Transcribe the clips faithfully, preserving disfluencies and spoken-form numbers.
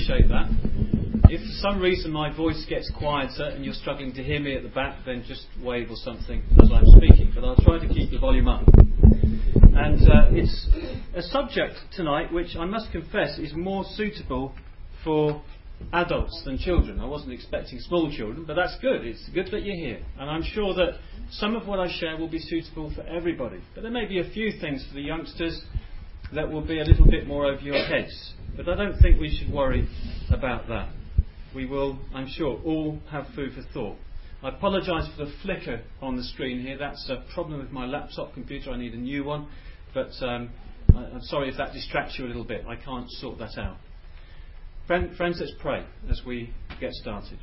appreciate that. If for some reason my voice gets quieter and you're struggling to hear me at the back, then just wave or something as I'm speaking. But I'll try to keep the volume up. And uh, it's a subject tonight which I must confess is more suitable for adults than children. I wasn't expecting small children, but that's good. It's good that you're here. And I'm sure that some of what I share will be suitable for everybody. But there may be a few things for the youngsters that will be a little bit more over your heads. But I don't think we should worry about that. We will, I'm sure, all have food for thought. I apologise for the flicker on the screen here. That's a problem with my laptop computer. I need a new one. But um, I, I'm sorry if that distracts you a little bit. I can't sort that out. Friend, friends, let's pray as we get started.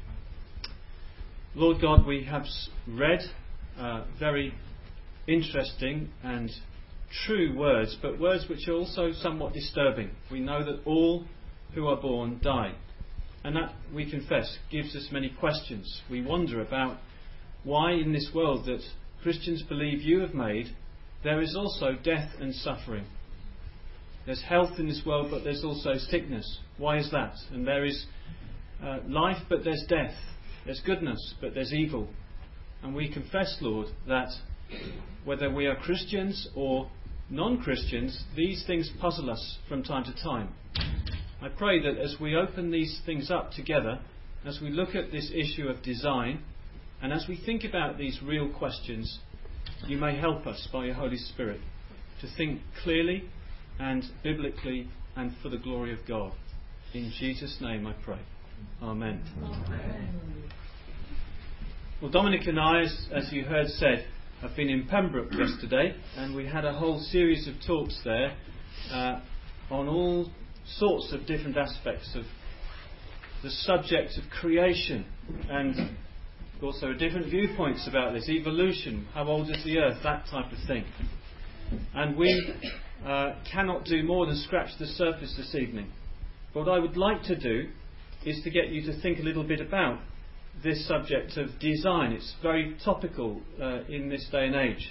Lord God, we have read uh, very interesting and true words, but words which are also somewhat disturbing. We know that all who are born die. And that, we confess, gives us many questions. We wonder about why in this world that Christians believe you have made, there is also death and suffering. There's health in this world, but there's also sickness. Why is that? And there is uh, life, but there's death. There's goodness, but there's evil. And we confess, Lord, that whether we are Christians or non-Christians, these things puzzle us from time to time. I pray that as we open these things up together, as we look at this issue of design, and as we think about these real questions, you may help us by your Holy Spirit to think clearly and biblically and for the glory of God. In Jesus' name I pray. Amen. Amen. Well, Dominic and I, as, as you heard said, have been in Pembroke yesterday, and we had a whole series of talks there uh, on all sorts of different aspects of the subject of creation, and also different viewpoints about this, evolution, how old is the earth, that type of thing. And we uh, cannot do more than scratch the surface this evening. What I would like to do is to get you to think a little bit about this subject of design. It's very topical uh, in this day and age.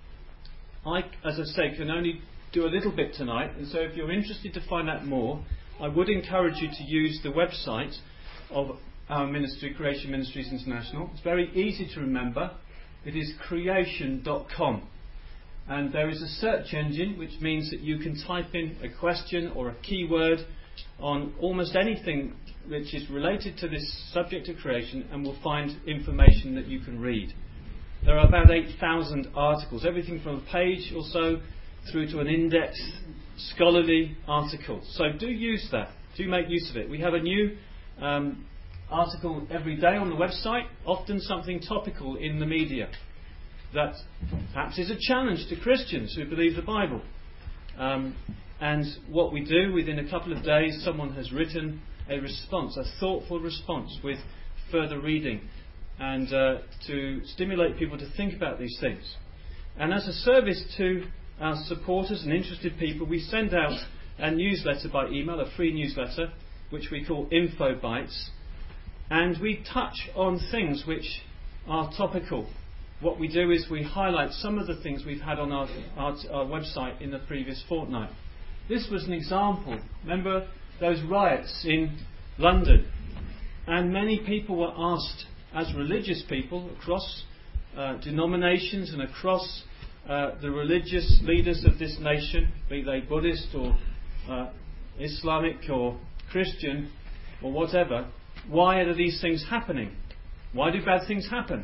I, as I say, can only do a little bit tonight, and so if you're interested to find out more, I would encourage you to use the website of our ministry, Creation Ministries International. It's very easy to remember. It is creation dot com, and there is a search engine which means that you can type in a question or a keyword on almost anything which is related to this subject of creation, and will find information that you can read. There are about eight thousand articles, everything from a page or so through to an in-depth scholarly article. So do use that. Do make use of it. We have a new um, article every day on the website, often something topical in the media that perhaps is a challenge to Christians who believe the Bible. Um, and what we do, within a couple of days, someone has written a response, a thoughtful response with further reading, and uh, to stimulate people to think about these things. And as a service to our supporters and interested people, we send out a newsletter by email, a free newsletter, which we call Info Bites, and we touch on things which are topical. What we do is we highlight some of the things we've had on our, our, our website in the previous fortnight. This was an example. Remember those riots in London? And many people were asked, as religious people across uh, denominations and across Uh, the religious leaders of this nation, be they Buddhist or uh, Islamic or Christian or whatever, why are these things happening? Why do bad things happen?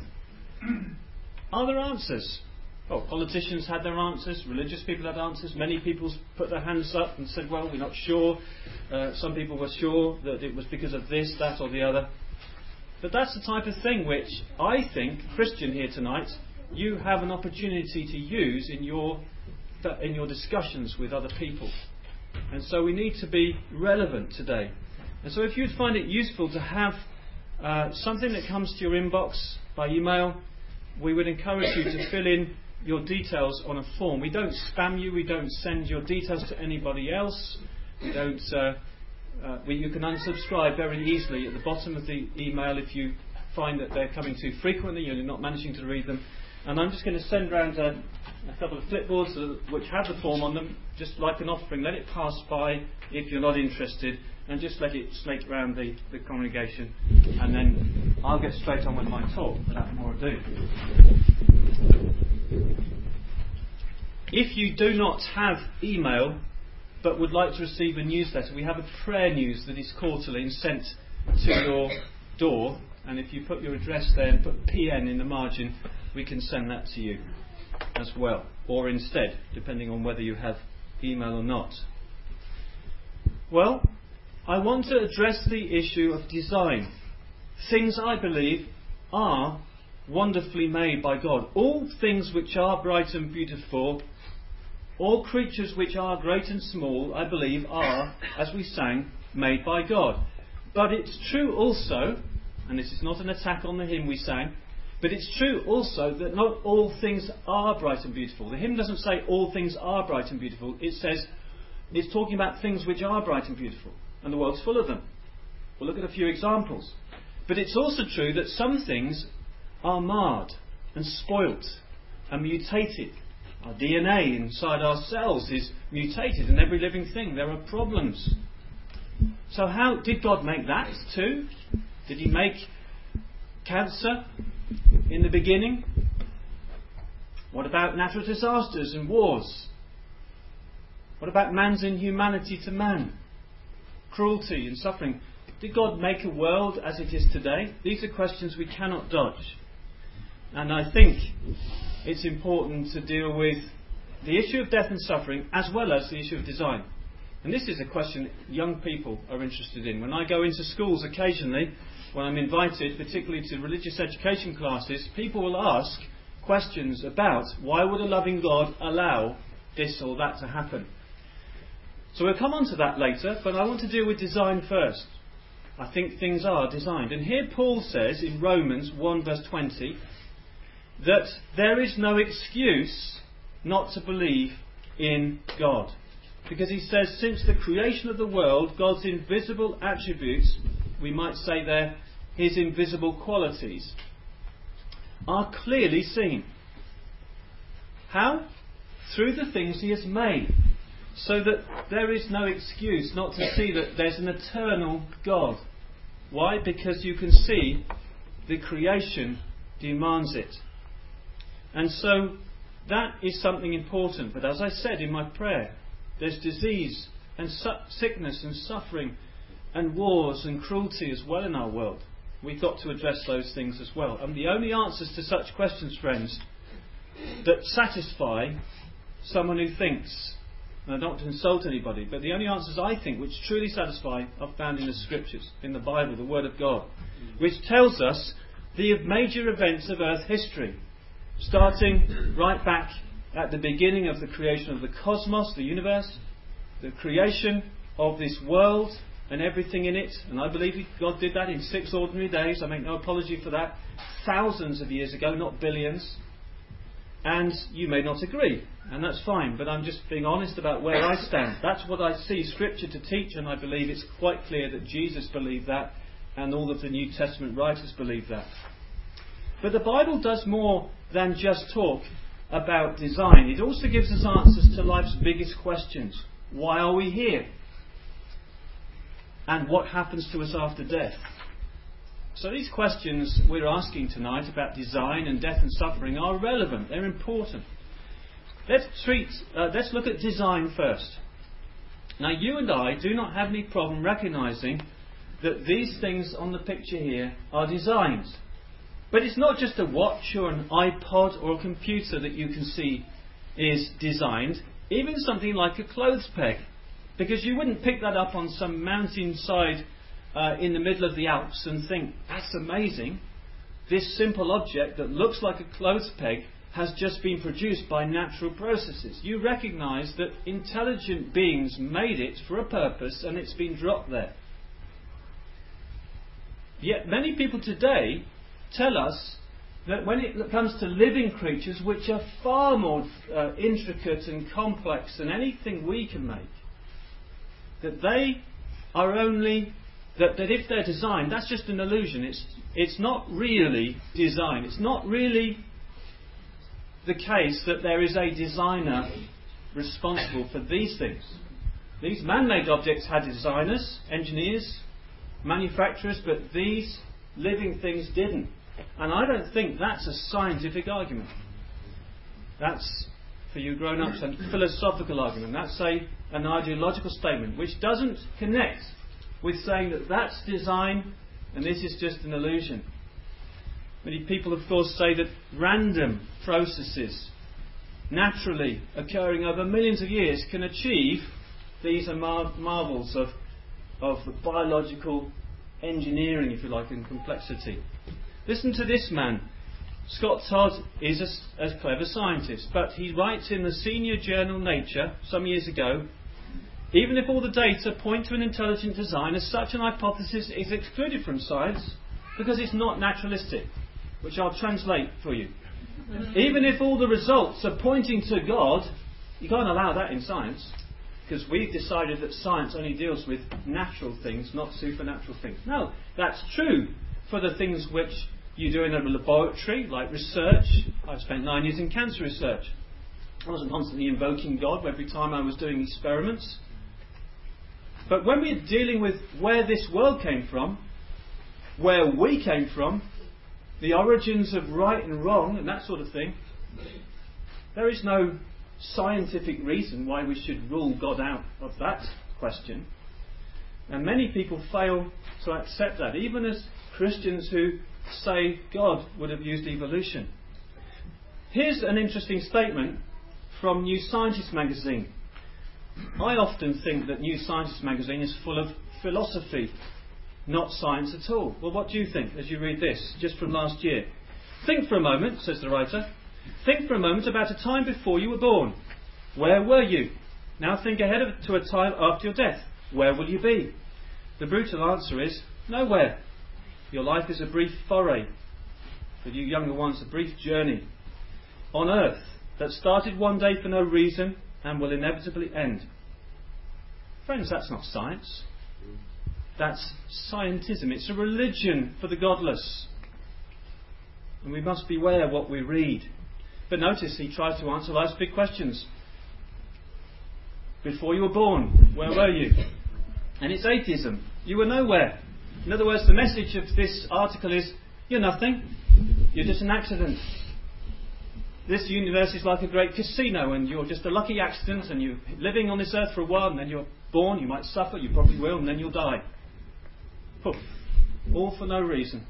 Are there answers? Well, politicians had their answers, religious people had answers, many people put their hands up and said, well, we're not sure. Uh, some people were sure that it was because of this, that or the other. But that's the type of thing which I think, Christian here tonight, you have an opportunity to use in your in your discussions with other people. And so we need to be relevant today. And so if you'd find it useful to have uh, something that comes to your inbox by email, we would encourage you to fill in your details on a form. We don't spam you, we don't send your details to anybody else. We don't uh, uh, we, you can unsubscribe very easily at the bottom of the email if you find that they're coming too frequently and you're not managing to read them. And I'm just going to send round a, a couple of clipboards uh, which have the form on them, just like an offering. Let it pass by if you're not interested, and just let it snake round the, the congregation, and then I'll get straight on with my talk without more ado. If you do not have email but would like to receive a newsletter, we have a prayer news that is quarterly and sent to your door, and if you put your address there and put P N in the margin, we can send that to you as well, or instead, depending on whether you have email or not. Well, I want to address the issue of design. Things, I believe, are wonderfully made by God. All things which are bright and beautiful, all creatures which are great and small, I believe, are, as we sang, made by God. But it's true also, and this is not an attack on the hymn we sang, but it's true also that not all things are bright and beautiful. The hymn doesn't say all things are bright and beautiful. It says it's talking about things which are bright and beautiful, and the world's full of them. We'll look at a few examples. But it's also true that some things are marred and spoilt and mutated. Our D N A inside our cells is mutated, and every living thing, there are problems. So how did God make that too? Did he make cancer in the beginning? What about natural disasters and wars? What about man's inhumanity to man? Cruelty and suffering. Did God make a world as it is today? These are questions we cannot dodge. And I think it's important to deal with the issue of death and suffering as well as the issue of design. And this is a question young people are interested in. When I go into schools occasionally, when I'm invited, particularly to religious education classes, people will ask questions about why would a loving God allow this or that to happen. So we'll come on to that later, but I want to deal with design first. I think things are designed. And here Paul says in Romans one verse twenty that there is no excuse not to believe in God. Because he says since the creation of the world, God's invisible attributes, we might say there, his invisible qualities, are clearly seen. How? Through the things he has made. So that there is no excuse not to see that there's an eternal God. Why? Because you can see the creation demands it. And so that is something important. But as I said in my prayer, there's disease and su- sickness and suffering and wars and cruelty as well in our world. We've got to address those things as well. And the only answers to such questions, friends, that satisfy someone who thinks, and I don't want to insult anybody, but the only answers I think which truly satisfy are found in the Scriptures, in the Bible, the Word of God, which tells us the major events of Earth history, starting right back at the beginning of the creation of the cosmos, the universe, the creation of this world and everything in it. And I believe God did that in six ordinary days. I make no apology for that. Thousands of years ago, not billions. And you may not agree, and that's fine, but I'm just being honest about where I stand. That's what I see Scripture to teach, and I believe it's quite clear that Jesus believed that, and all of the New Testament writers believe that. But the Bible does more than just talk about design. It also gives us answers to life's biggest questions. Why are we here? And what happens to us after death? So these questions we're asking tonight about design and death and suffering are relevant. They're important. Let's treat. Uh, let's look at design first. Now, you and I do not have any problem recognising that these things on the picture here are designed. But it's not just a watch or an iPod or a computer that you can see is designed. Even something like a clothes peg. Because you wouldn't pick that up on some mountainside Uh, in the middle of the Alps and think, that's amazing. This simple object that looks like a clothes peg has just been produced by natural processes. You recognise that intelligent beings made it for a purpose and it's been dropped there. Yet many people today tell us that when it comes to living creatures, which are far more uh, intricate and complex than anything we can make, that they are only... That, that if they're designed, that's just an illusion. It's it's not really design. It's not really the case that there is a designer responsible for these things. These man-made objects had designers, engineers, manufacturers, but these living things didn't. And I don't think that's a scientific argument. That's, for you grown-ups, a philosophical argument. That's a, an ideological statement which doesn't connect with saying that that's design and this is just an illusion. Many people, of course, say that random processes naturally occurring over millions of years can achieve these are mar- marvels of, of biological engineering, if you like, and complexity. Listen to this man. Scott Todd is a, a clever scientist, but he writes in the senior journal Nature some years ago, even if all the data point to an intelligent design, as such an hypothesis is excluded from science because it's not naturalistic, which I'll translate for you. Even if all the results are pointing to God, you can't allow that in science, because we've decided that science only deals with natural things, not supernatural things. No, that's true for the things which you do in a laboratory, like research. I've spent nine years in cancer research. I wasn't constantly invoking God every time I was doing experiments. But when we're dealing with where this world came from, where we came from, the origins of right and wrong and that sort of thing, there is no scientific reason why we should rule God out of that question. And many people fail to accept that, even as Christians who say God would have used evolution. Here's an interesting statement from New Scientist magazine. I often think that New Scientist magazine is full of philosophy, not science at all. Well, what do you think as you read this, just from last year? Think for a moment, says the writer. Think for a moment about a time before you were born. Where were you? Now think ahead of, to a time after your death. Where will you be? The brutal answer is nowhere. Your life is a brief foray. For you younger ones, a brief journey on earth that started one day for no reason and will inevitably end. Friends, that's not science. That's scientism. It's a religion for the godless. And we must beware what we read. But notice he tries to answer life's big questions. Before you were born, where were you? And it's atheism. You were nowhere. In other words, the message of this article is, you're nothing. You're just an accident. This universe is like a great casino and you're just a lucky accident and you're living on this earth for a while and then you're born, you might suffer, you probably will, and then you'll die. Poof. All for no reason.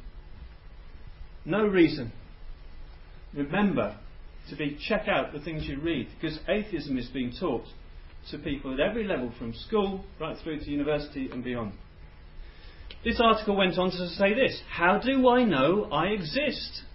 No reason. Remember to be check out the things you read, because atheism is being taught to people at every level, from school right through to university and beyond. This article went on to say this: how do I know I exist?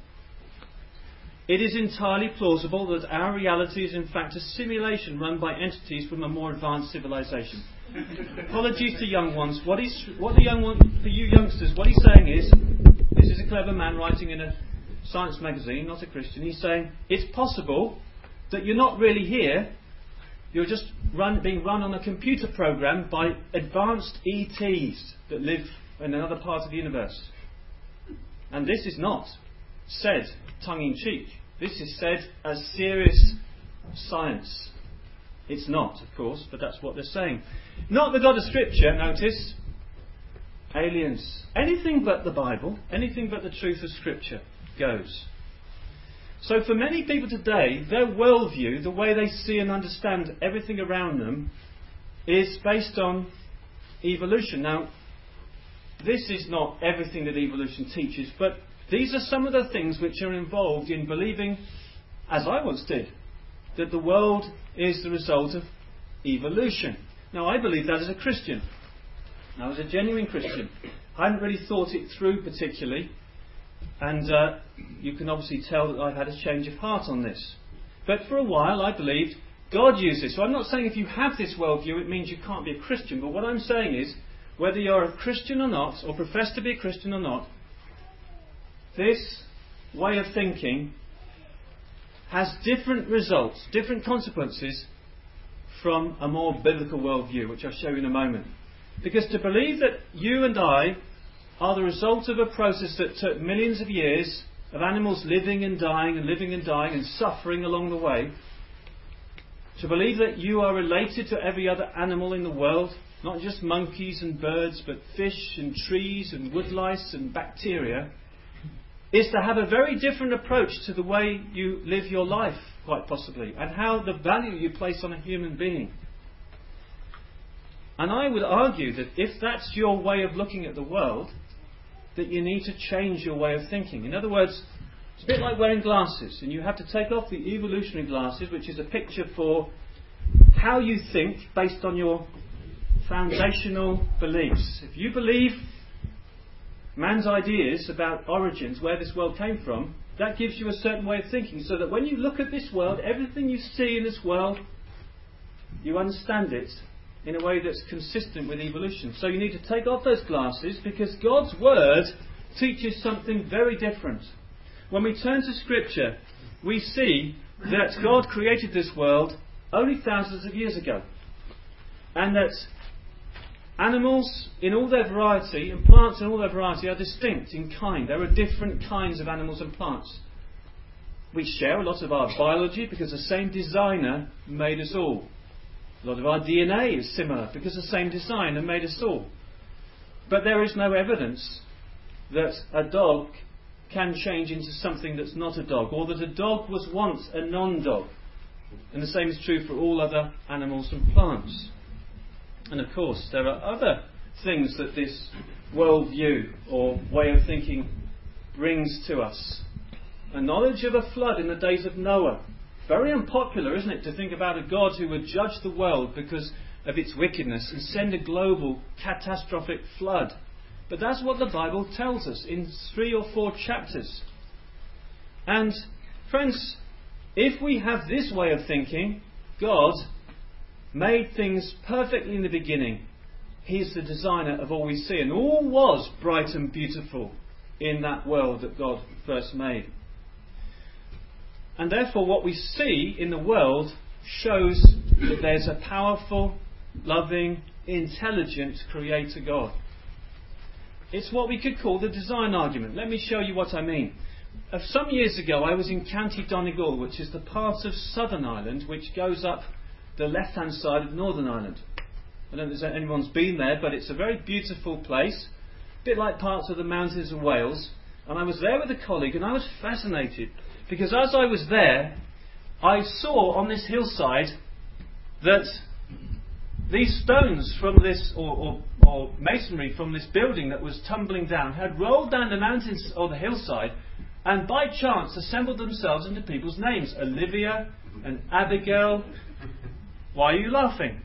It is entirely plausible that our reality is in fact a simulation run by entities from a more advanced civilization. Apologies to young ones. What is what the young one for you youngsters? What he's saying is, this is a clever man writing in a science magazine, not a Christian. He's saying it's possible that you're not really here. You're just run, being run on a computer program by advanced E Ts that live in another part of the universe. And this is not said tongue-in-cheek. This is said as serious science. It's not, of course, but that's what they're saying. Not the God of Scripture, notice. Aliens. Anything but the Bible, anything but the truth of Scripture goes. So for many people today, their worldview, the way they see and understand everything around them, is based on evolution. Now, this is not everything that evolution teaches, but these are some of the things which are involved in believing, as I once did, that the world is the result of evolution. Now, I believe that as a Christian. I was a genuine Christian. I hadn't really thought it through particularly, and uh, you can obviously tell that I've had a change of heart on this. But for a while I believed God used this. So I'm not saying if you have this worldview it means you can't be a Christian, but what I'm saying is, whether you're a Christian or not, or profess to be a Christian or not, this way of thinking has different results, different consequences from a more biblical worldview, which I'll show you in a moment. Because to believe that you and I are the result of a process that took millions of years of animals living and dying and living and dying and suffering along the way, to believe that you are related to every other animal in the world, not just monkeys and birds, but fish and trees and woodlice and bacteria, is to have a very different approach to the way you live your life, quite possibly, and how the value you place on a human being. And I would argue that if that's your way of looking at the world, that you need to change your way of thinking. In other words, it's a bit like wearing glasses, and you have to take off the evolutionary glasses, which is a picture for how you think based on your foundational beliefs. If you believe man's ideas about origins, where this world came from, that gives you a certain way of thinking, so that when you look at this world, everything you see in this world, you understand it in a way that's consistent with evolution. So you need to take off those glasses, because God's Word teaches something very different. When we turn to Scripture, we see that God created this world only thousands of years ago, and that animals in all their variety and plants in all their variety are distinct in kind. There are different kinds of animals and plants. We share a lot of our biology because the same designer made us all. A lot of our D N A is similar because the same designer made us all. But there is no evidence that a dog can change into something that's not a dog, or that a dog was once a non-dog. And the same is true for all other animals and plants. And of course, there are other things that this worldview or way of thinking brings to us. A knowledge of a flood in the days of Noah. Very unpopular, isn't it, to think about a God who would judge the world because of its wickedness and send a global catastrophic flood. But that's what the Bible tells us in three or four chapters. And friends, if we have this way of thinking, God made things perfectly in the beginning. He's the designer of all we see, and all was bright and beautiful in that world that God first made. And therefore what we see in the world shows that there's a powerful, loving, intelligent Creator God. It's what we could call the design argument. Let me show you what I mean. Uh, some years ago I was in County Donegal, which is the part of Southern Ireland which goes up the left-hand side of Northern Ireland. I don't know if anyone's been there, but it's a very beautiful place, a bit like parts of the mountains of Wales. And I was there with a colleague, and I was fascinated, because as I was there, I saw on this hillside that these stones from this, or, or, or masonry from this building that was tumbling down, had rolled down the mountains or the hillside, and by chance assembled themselves into people's names. Olivia and Abigail. Why are you laughing?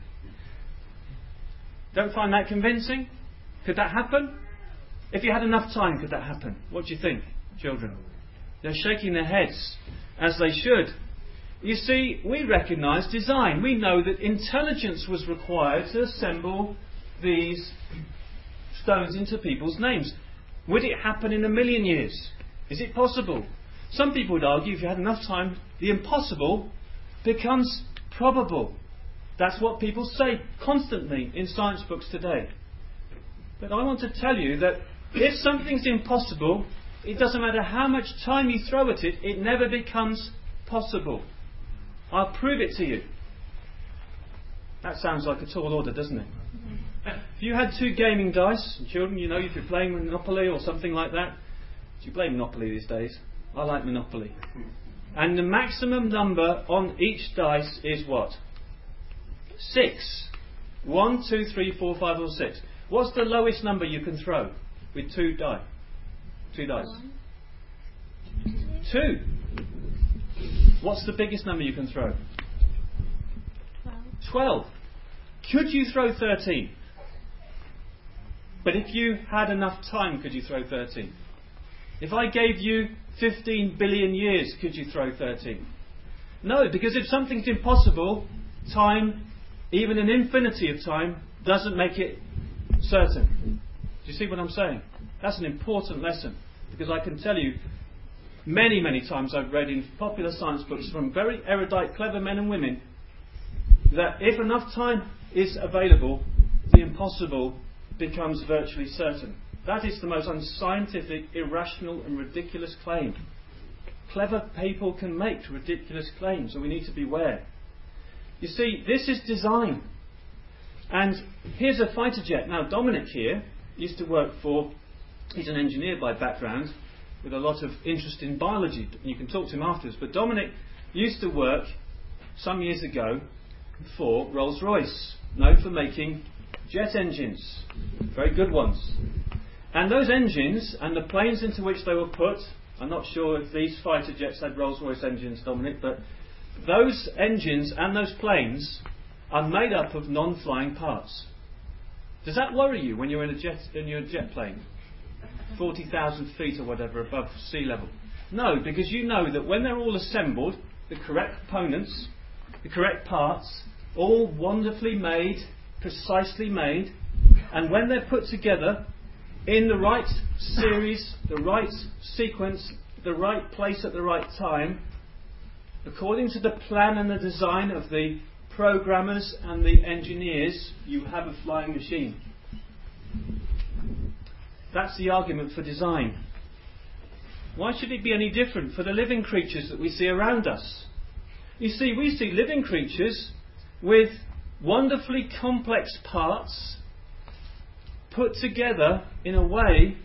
Don't find that convincing? Could that happen? If you had enough time, could that happen? What do you think, children? They're shaking their heads, as they should. You see, we recognise design. We know that intelligence was required to assemble these stones into people's names. Would it happen in a million years? Is it possible? Some people would argue, if you had enough time, the impossible becomes probable. That's what people say constantly in science books today. But I want to tell you that if something's impossible, it doesn't matter how much time you throw at it, it never becomes possible. I'll prove it to you. That sounds like a tall order, doesn't it? If you had two gaming dice, and children, you know, if you're playing Monopoly or something like that. Do you play Monopoly these days? I like Monopoly. And the maximum number on each dice is what? Six. One, two, three, four, five, or six. What's the lowest number you can throw with two die? Two dice. Two. What's the biggest number you can throw? Twelve. Could you throw thirteen? But if you had enough time, could you throw thirteen? If I gave you fifteen billion years, could you throw thirteen? No, because if something's impossible, time, even an infinity of time, doesn't make it certain. Do you see what I'm saying? That's an important lesson, because I can tell you many, many times I've read in popular science books from very erudite, clever men and women that if enough time is available, the impossible becomes virtually certain. That is the most unscientific, irrational and ridiculous claim. Clever people can make ridiculous claims, and we need to beware. You see, this is design. And here's a fighter jet. Now, Dominic here used to work for, he's an engineer by background, with a lot of interest in biology. You can talk to him afterwards. But Dominic used to work some years ago for Rolls-Royce, known for making jet engines, very good ones. And those engines and the planes into which they were put, I'm not sure if these fighter jets had Rolls-Royce engines, Dominic, but those engines and those planes are made up of non-flying parts. Does that worry you when you're in a jet in your jet plane, forty thousand feet or whatever above sea level? No, because you know that when they're all assembled, the correct components, the correct parts, all wonderfully made, precisely made, and when they're put together in the right series, the right sequence, the right place at the right time, according to the plan and the design of the programmers and the engineers, you have a flying machine. That's the argument for design. Why should it be any different for the living creatures that we see around us? You see, we see living creatures with wonderfully complex parts put together in a way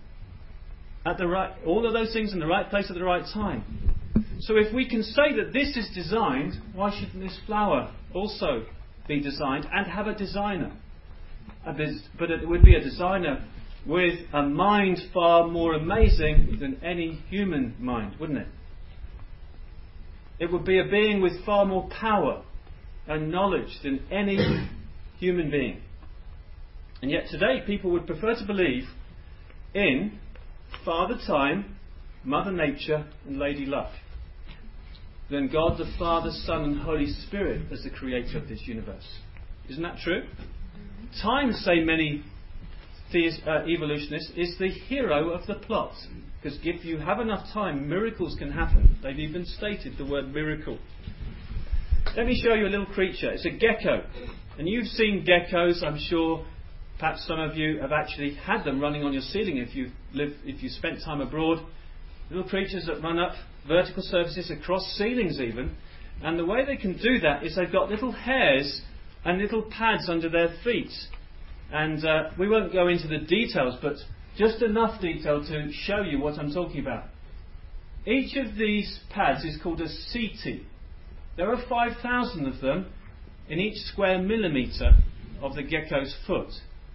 at the right, all of those things in the right place at the right time. So if we can say that this is designed, why shouldn't this flower also be designed and have a designer? But it would be a designer with a mind far more amazing than any human mind, wouldn't it? It would be a being with far more power and knowledge than any human being. And yet today people would prefer to believe in Father Time, Mother Nature and Lady Luck than God the Father, Son and Holy Spirit as the creator of this universe. Isn't that true? Time, say many theist, uh, evolutionists, is the hero of the plot. Because if you have enough time, miracles can happen. They've even stated the word miracle. Let me show you a little creature. It's a gecko. And you've seen geckos, I'm sure. Perhaps some of you have actually had them running on your ceiling if you live, if you spent time abroad. Little creatures that run up vertical surfaces across ceilings even. And the way they can do that is they've got little hairs and little pads under their feet. And uh, we won't go into the details, but just enough detail to show you what I'm talking about. Each of these pads is called a setae. There are five thousand of them in each square millimetre of the gecko's foot.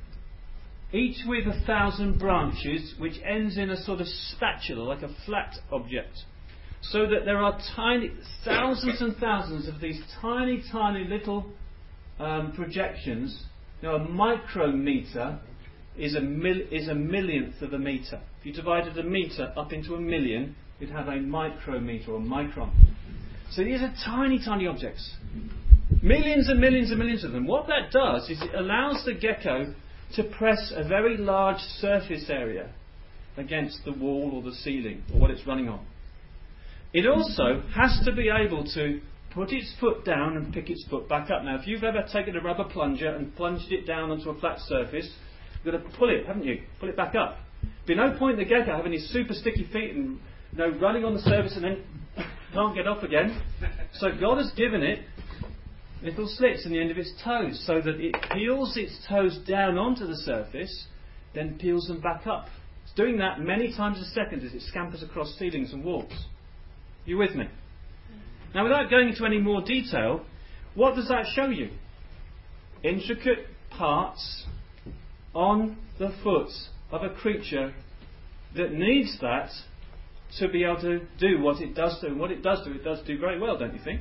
Each with a thousand branches, which ends in a sort of spatula, like a flat object. So that there are tiny, thousands and thousands of these tiny, tiny little um, projections. Now, a micrometre is a, mil, is a millionth of a metre. If you divided a metre up into a million, you'd have a micrometre or micron. So these are tiny, tiny objects. Millions and millions and millions of them. What that does is it allows the gecko to press a very large surface area against the wall or the ceiling or what it's running on. It also has to be able to put its foot down and pick its foot back up. Now, if you've ever taken a rubber plunger and plunged it down onto a flat surface, you've got to pull it, haven't you? Pull it back up. There'd be no point in the gecko having his super sticky feet and, you know, running on the surface and then can't get off again. So God has given it little slits in the end of its toes so that it peels its toes down onto the surface, then peels them back up. It's doing that many times a second as it scampers across ceilings and walls. You with me? Now, without going into any more detail, what does that show you? Intricate parts on the foot of a creature that needs that to be able to do what it does do. And what it does do, it does do very well, don't you think?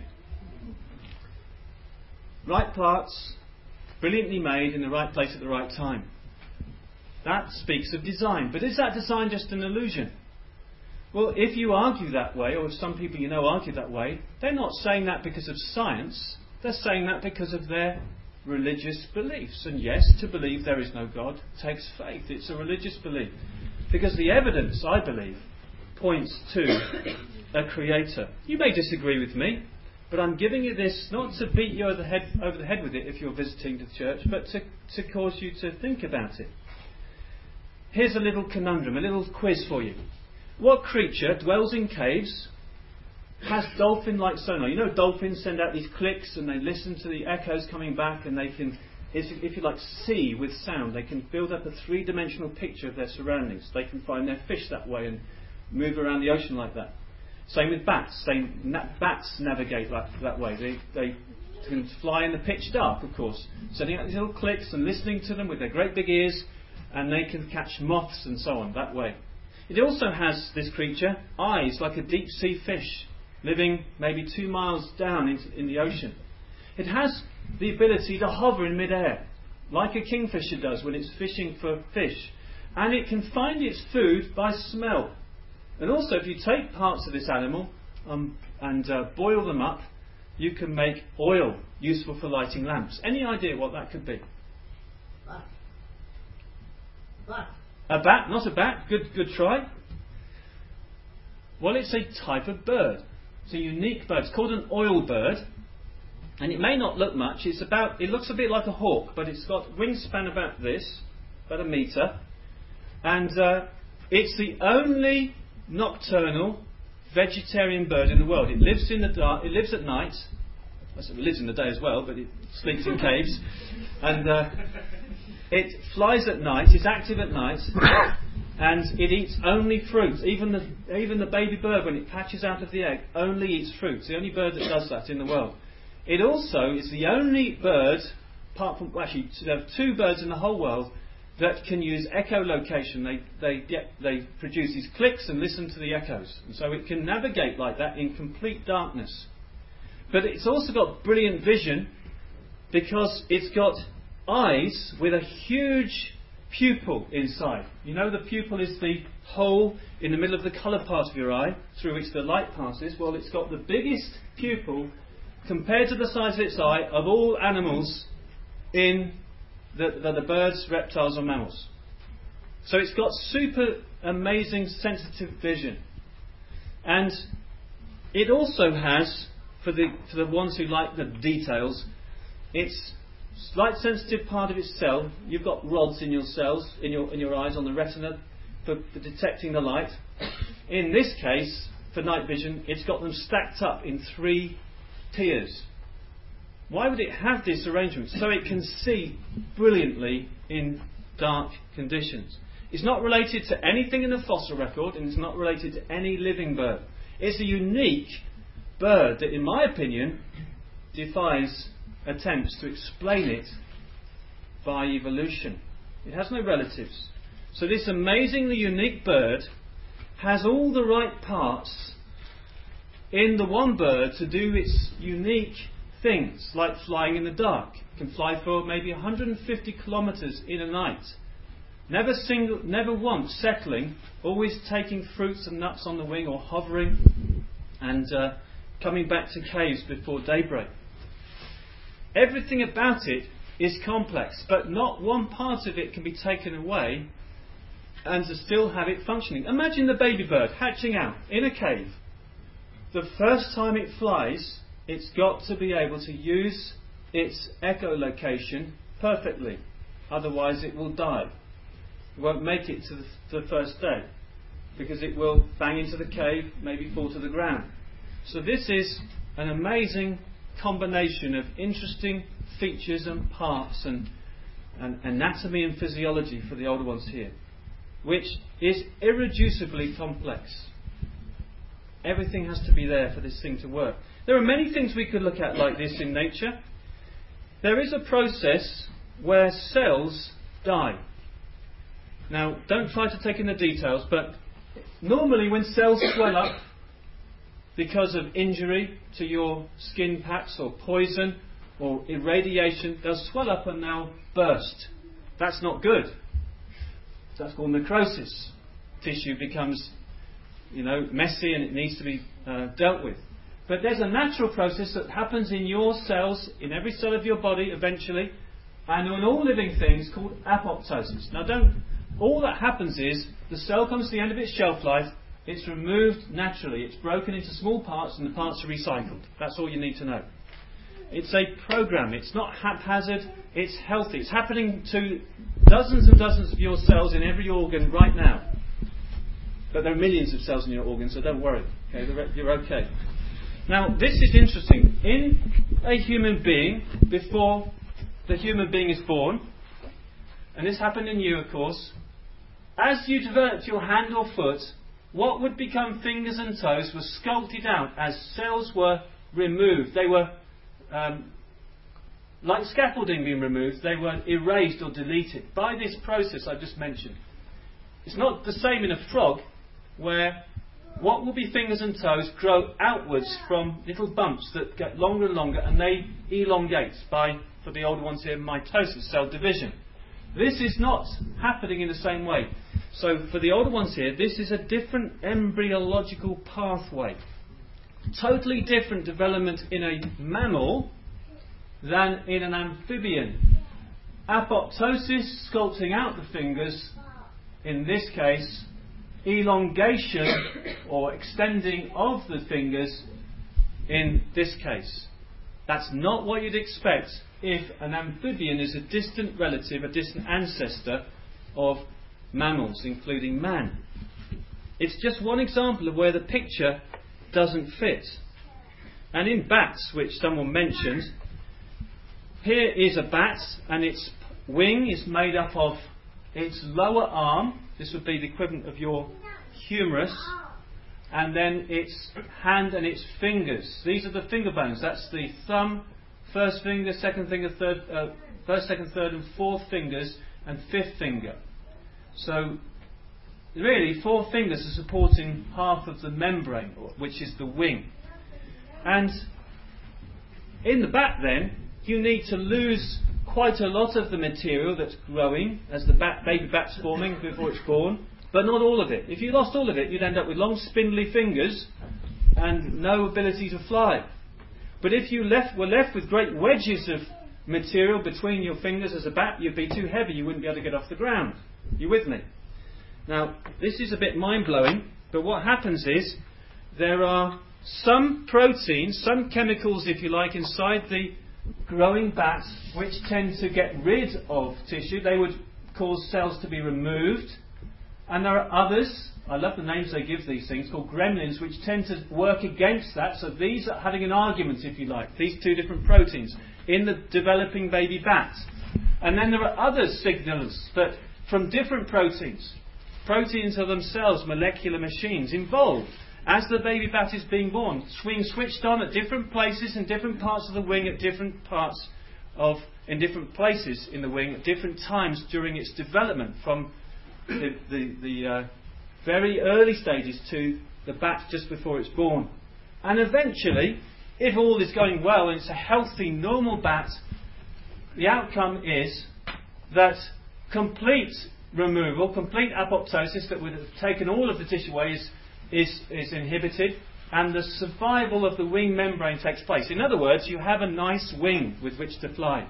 Right parts, brilliantly made in the right place at the right time. That speaks of design. But is that design just an illusion? Well, if you argue that way, or if some people you know argue that way, they're not saying that because of science. They're saying that because of their religious beliefs. And yes, to believe there is no God takes faith. It's a religious belief. Because the evidence, I believe, points to a creator. You may disagree with me, but I'm giving you this not to beat you over the head, over the head with it if you're visiting the church, but to, to cause you to think about it. Here's a little conundrum, a little quiz for you. What creature dwells in caves has dolphin-like sonar. You know, dolphins send out these clicks and they listen to the echoes coming back, and they can, if you like, see with sound. They can build up a three-dimensional picture of their surroundings. They can find their fish that way and move around the ocean like that. Same with bats. They, na- bats navigate like, that way. They, they can fly in the pitch dark, of course, sending out these little clicks and listening to them with their great big ears, and they can catch moths and so on that way. It also has, this creature, eyes like a deep sea fish, living maybe two miles down into, in the ocean. It has the ability to hover in midair, like a kingfisher does when it's fishing for fish. And it can find its food by smell. And also, if you take parts of this animal um, and uh, boil them up, you can make oil useful for lighting lamps. Any idea what that could be? Bat. Bat. A bat, not a bat. Good, good try. Well, it's a type of bird. It's a unique bird. It's called an oil bird, and it may not look much. It's about. It looks a bit like a hawk, but it's got wingspan about this, about a metre, and uh, it's the only nocturnal vegetarian bird in the world. It lives in the dark. It lives at night. It lives in the day as well, but it sleeps in caves, and. Uh, It flies at night, it's active at night, and it eats only fruit. Even the even the baby bird, when it hatches out of the egg, only eats fruit. It's the only bird that does that in the world. It also is the only bird, apart from, well, actually, there are two birds in the whole world that can use echolocation. They they get they produce these clicks and listen to the echoes, and so it can navigate like that in complete darkness. But it's also got brilliant vision, because it's got eyes with a huge pupil inside. You know, the pupil is the hole in the middle of the colour part of your eye through which the light passes. Well, it's got the biggest pupil compared to the size of its eye of all animals in the, the, the birds, reptiles or mammals. So it's got super amazing sensitive vision. And it also has, for the, for the ones who like the details, it's light sensitive part of its cell. You've got rods in your cells, in your in your eyes, on the retina for, for detecting the light. In this case, for night vision, it's got them stacked up in three tiers. Why would it have this arrangement? So it can see brilliantly in dark conditions. It's not related to anything in the fossil record, and it's not related to any living bird. It's a unique bird that, in my opinion, defies attempts to explain it by evolution. It has no relatives. So this amazingly unique bird has all the right parts in the one bird to do its unique things, like flying in the dark. It can fly for maybe one hundred fifty kilometres in a night. Never single, never once settling, always taking fruits and nuts on the wing or hovering and uh, coming back to caves before daybreak. Everything about it is complex, but not one part of it can be taken away and to still have it functioning. Imagine the baby bird hatching out in a cave. The first time it flies, it's got to be able to use its echolocation perfectly. Otherwise it will die. It won't make it to the, the first day, because it will bang into the cave, maybe fall to the ground. So this is an amazing combination of interesting features and parts and, and anatomy and physiology for the older ones here, which is irreducibly complex. Everything has to be there for this thing to work. There are many things we could look at like this in nature. There is a process where cells die. Now, don't try to take in the details, but normally when cells swell up because of injury to your skin packs or poison or irradiation, they'll swell up and they'll burst. That's not good. That's called necrosis. Tissue becomes, you know, messy and it needs to be uh, dealt with. But there's a natural process that happens in your cells, in every cell of your body eventually, and in all living things, called apoptosis. Now don't, all that happens is the cell comes to the end of its shelf life. It's removed naturally. It's broken into small parts and the parts are recycled. That's all you need to know. It's a program. It's not haphazard. It's healthy. It's happening to dozens and dozens of your cells in every organ right now. But there are millions of cells in your organs, so don't worry. Okay, you're okay. Now, this is interesting. In a human being, before the human being is born, and this happened in you, of course, as you developed your hand or foot, what would become fingers and toes was sculpted out as cells were removed. They were, um, like scaffolding being removed, they were erased or deleted by this process I've just mentioned. It's not the same in a frog, where what will be fingers and toes grow outwards from little bumps that get longer and longer, and they elongate by, for the older ones here, mitosis, cell division. This is not happening in the same way. So for the older ones here, this is a different embryological pathway. Totally different development in a mammal than in an amphibian. Apoptosis, sculpting out the fingers. In this case, elongation or extending of the fingers in this case. That's not what you'd expect if an amphibian is a distant relative, a distant ancestor of mammals, including man. It's just one example of where the picture doesn't fit. And in bats, which someone mentioned, here is a bat, and its wing is made up of its lower arm. This would be the equivalent of your humerus, and then its hand and its fingers. These are the finger bones. That's the thumb, first finger, second finger, third, uh, first, second, third, and fourth fingers, and fifth finger. So, really, four fingers are supporting half of the membrane, which is the wing. And in the bat, then, you need to lose quite a lot of the material that's growing as the bat, baby bat's forming before it's born, but not all of it. If you lost all of it, you'd end up with long spindly fingers and no ability to fly. But if you left, were left with great wedges of material between your fingers as a bat, you'd be too heavy, you wouldn't be able to get off the ground. You with me? Now, this is a bit mind-blowing, but what happens is there are some proteins, some chemicals, if you like, inside the growing bat which tend to get rid of tissue. They would cause cells to be removed. And there are others, I love the names they give these things, called gremlins, which tend to work against that. So these are having an argument, if you like, these two different proteins in the developing baby bat. And then there are other signals that from different proteins. Proteins are themselves molecular machines involved. As the baby bat is being born, being switched on at different places in different parts of the wing at different parts of, in different places in the wing at different times during its development, from the, the, the uh, very early stages to the bat just before it's born. And eventually, if all is going well and it's a healthy, normal bat, the outcome is that complete removal, complete apoptosis that would have taken all of the tissue away is Is, is inhibited, and the survival of the wing membrane takes place. In other words, you have a nice wing with which to fly.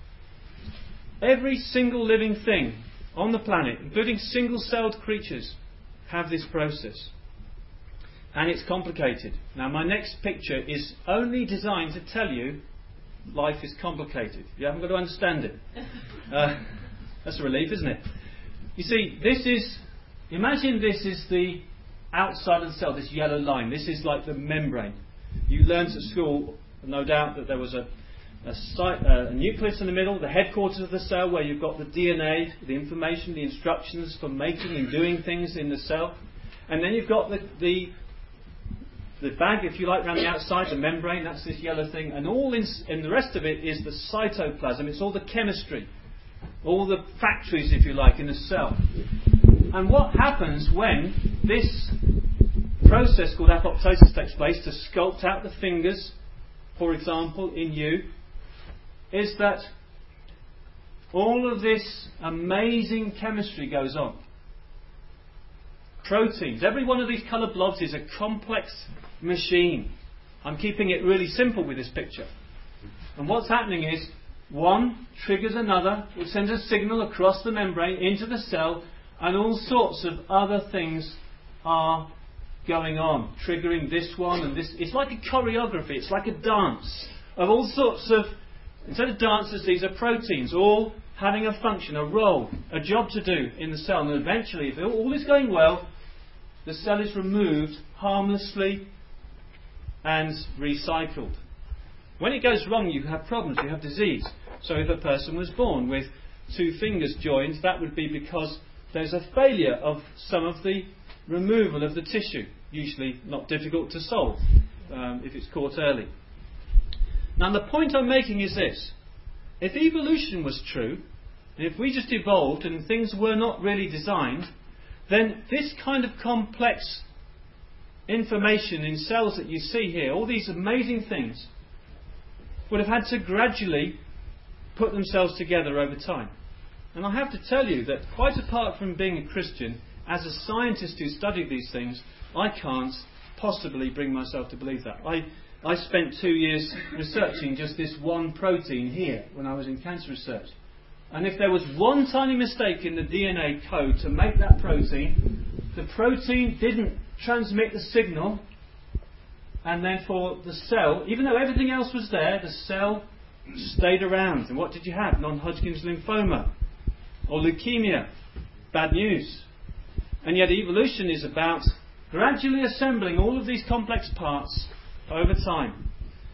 Every single living thing on the planet, including single-celled creatures, have this process. And it's complicated. Now, my next picture is only designed to tell you life is complicated. You haven't got to understand it. Uh, that's a relief, isn't it? You see, this is, imagine this is the outside of the cell, this yellow line. This is like the membrane. You learned at school, no doubt, that there was a, a, site, uh, a nucleus in the middle, the headquarters of the cell, where you've got the D N A, the information, the instructions for making and doing things in the cell. And then you've got the, the, the bag, if you like, around the outside, the membrane, that's this yellow thing. And all in, and the rest of it is the cytoplasm. It's all the chemistry, all the factories, if you like, in the cell. And what happens when this process called apoptosis takes place to sculpt out the fingers, for example, in you, is that all of this amazing chemistry goes on. Proteins. Every one of these colour blobs is a complex machine. I'm keeping it really simple with this picture. And what's happening is one triggers another, which sends a signal across the membrane into the cell, and all sorts of other things are going on, triggering this one and this. It's like a choreography, it's like a dance of all sorts of, instead of dancers, these are proteins, all having a function, a role, a job to do in the cell. And eventually, if all is going well, the cell is removed harmlessly, and recycled. When it goes wrong, you have problems, you have disease. So if a person was born with two fingers joined, that would be because there's a failure of some of the removal of the tissue, usually not difficult to solve um, if it's caught early. Now the point I'm making is this: if evolution was true, and if we just evolved and things were not really designed, then this kind of complex information in cells that you see here, all these amazing things, would have had to gradually put themselves together over time. And I have to tell you that quite apart from being a Christian, as a scientist who studied these things, I can't possibly bring myself to believe that. I, I spent two years researching just this one protein here when I was in cancer research. And if there was one tiny mistake in the D N A code to make that protein, the protein didn't transmit the signal, and then for the cell, even though everything else was there, the cell stayed around. And what did you have? Non-Hodgkin's lymphoma or leukemia. Bad news. And yet evolution is about gradually assembling all of these complex parts over time.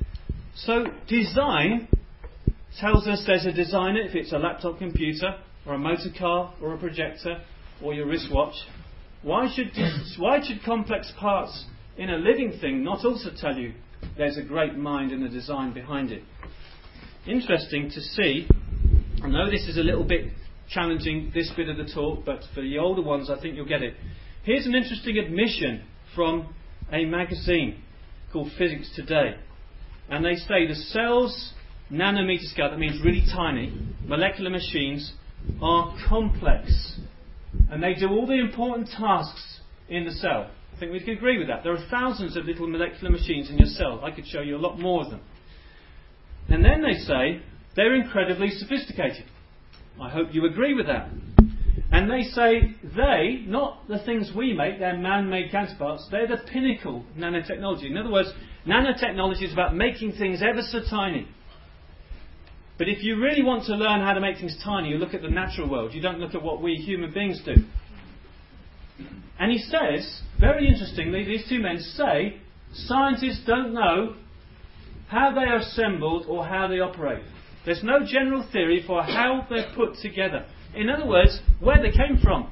So design tells us there's a designer, if it's a laptop computer or a motor car or a projector or your wristwatch. Why should why should complex parts in a living thing not also tell you there's a great mind and a design behind it? Interesting to see. I know this is a little bit challenging, this bit of the talk, but for the older ones I think you'll get it. Here's an interesting admission from a magazine called Physics Today. And they say the cell's nanometer scale, that means really tiny, molecular machines are complex. And they do all the important tasks in the cell. I think we can agree with that. There are thousands of little molecular machines in your cell. I could show you a lot more of them. And then they say they're incredibly sophisticated. I hope you agree with that. And they say they, not the things we make, they're man-made counterparts, they're the pinnacle of nanotechnology. In other words, nanotechnology is about making things ever so tiny. But if you really want to learn how to make things tiny, you look at the natural world. You don't look at what we human beings do. And he says, very interestingly, these two men say, scientists don't know how they are assembled or how they operate. There's no general theory for how they're put together. In other words, where they came from.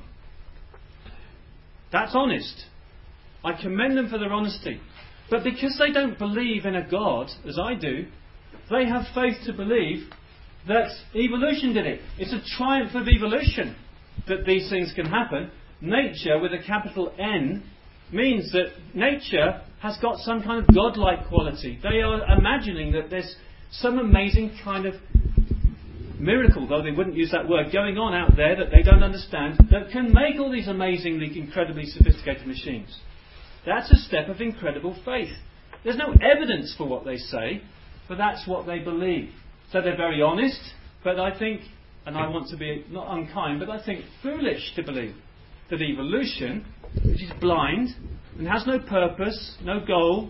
That's honest. I commend them for their honesty. But because they don't believe in a God, as I do, they have faith to believe that evolution did it. It's a triumph of evolution that these things can happen. Nature, with a capital N, means that nature has got some kind of godlike quality. They are imagining that there's some amazing kind of miracle, though they wouldn't use that word, going on out there that they don't understand, that can make all these amazingly, incredibly sophisticated machines. That's a step of incredible faith. There's no evidence for what they say, but that's what they believe. So they're very honest, but I think, and I want to be not unkind, but I think foolish to believe that evolution, which is blind and has no purpose, no goal,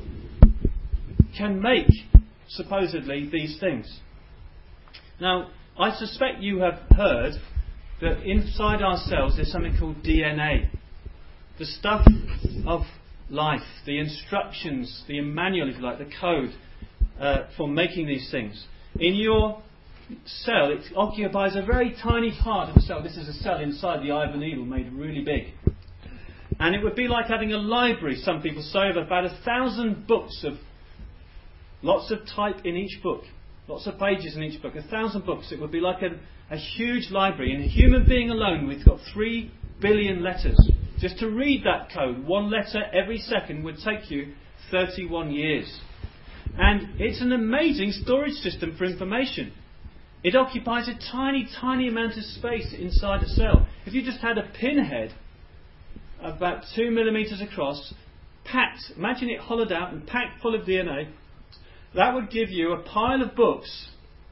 can make, supposedly, these things. Now, I suspect you have heard that inside our cells there's something called D N A. The stuff of life, the instructions, the manual, if you like, the code uh, for making these things. In your cell, it occupies a very tiny part of the cell. This is a cell inside the eye of a needle made really big. And it would be like having a library, some people say, of about a thousand books of lots of type in each book. Lots of pages in each book, a thousand books. It would be like a, a huge library. And a human being alone, we've got three billion letters. Just to read that code, one letter every second, would take you thirty-one years. And it's an amazing storage system for information. It occupies a tiny, tiny amount of space inside a cell. If you just had a pinhead about two millimetres across, packed, imagine it hollowed out and packed full of D N A, that would give you a pile of books.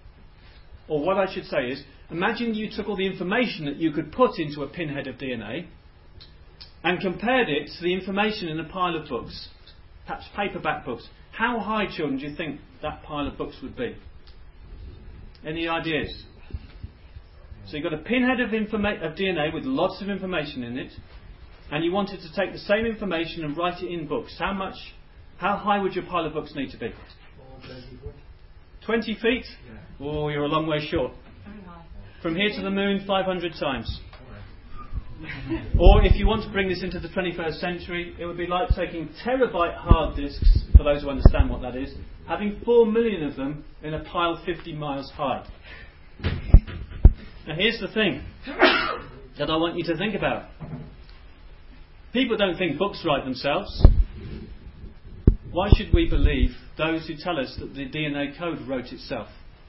Or what I should say is, imagine you took all the information that you could put into a pinhead of D N A and compared it to the information in a pile of books, perhaps paperback books. How high, children, do you think that pile of books would be? Any ideas? So you've got a pinhead of, informa- of D N A with lots of information in it, and you wanted to take the same information and write it in books. How much How high would your pile of books need to be? twenty feet? Yeah. Oh, you're a long way short. From here to the moon, five hundred times. Or if you want to bring this into the twenty-first century, it would be like taking terabyte hard disks, for those who understand what that is, having four million of them in a pile fifty miles high. Now here's the thing that I want you to think about. People don't think books write themselves. Why should we believe those who tell us that the D N A code wrote itself?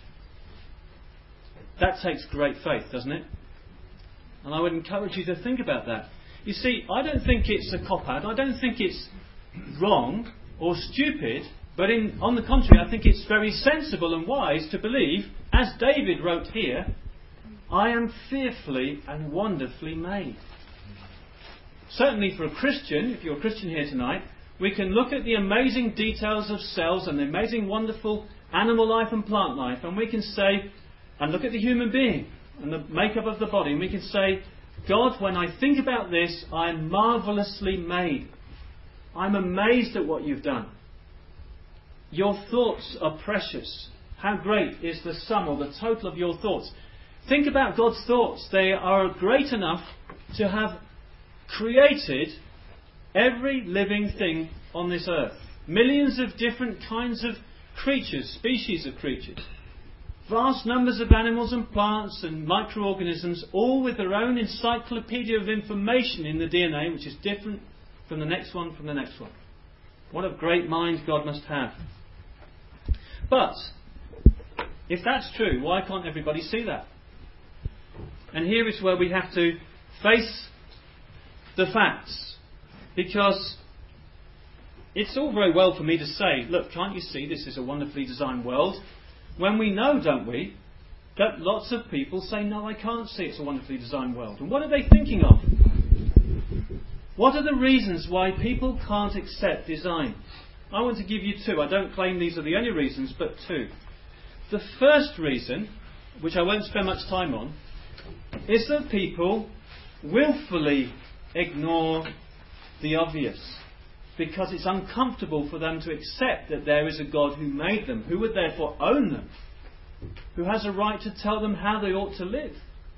That takes great faith, doesn't it? And I would encourage you to think about that. You see, I don't think it's a cop-out. I don't think it's wrong or stupid. But in, on the contrary, I think it's very sensible and wise to believe, as David wrote here, I am fearfully and wonderfully made. Certainly for a Christian, if you're a Christian here tonight, we can look at the amazing details of cells and the amazing, wonderful animal life and plant life, and we can say, and look at the human being and the makeup of the body, and we can say, God, when I think about this, I am marvellously made. I'm amazed at what you've done. Your thoughts are precious. How great is the sum or the total of your thoughts? Think about God's thoughts. They are great enough to have created every living thing on this earth. Millions of different kinds of creatures, species of creatures. Vast numbers of animals and plants and microorganisms, all with their own encyclopedia of information in the D N A, which is different from the next one, from the next one. What a great mind God must have. But, if that's true, why can't everybody see that? And here is where we have to face the facts. Because it's all very well for me to say, look, can't you see this is a wonderfully designed world? When we know, don't we, that lots of people say, no, I can't see it's a wonderfully designed world. And what are they thinking of? What are the reasons why people can't accept design? I want to give you two. I don't claim these are the only reasons, but two. The first reason, which I won't spend much time on, is that people willfully ignore the obvious, because it's uncomfortable for them to accept that there is a God who made them, who would therefore own them, who has a right to tell them how they ought to live.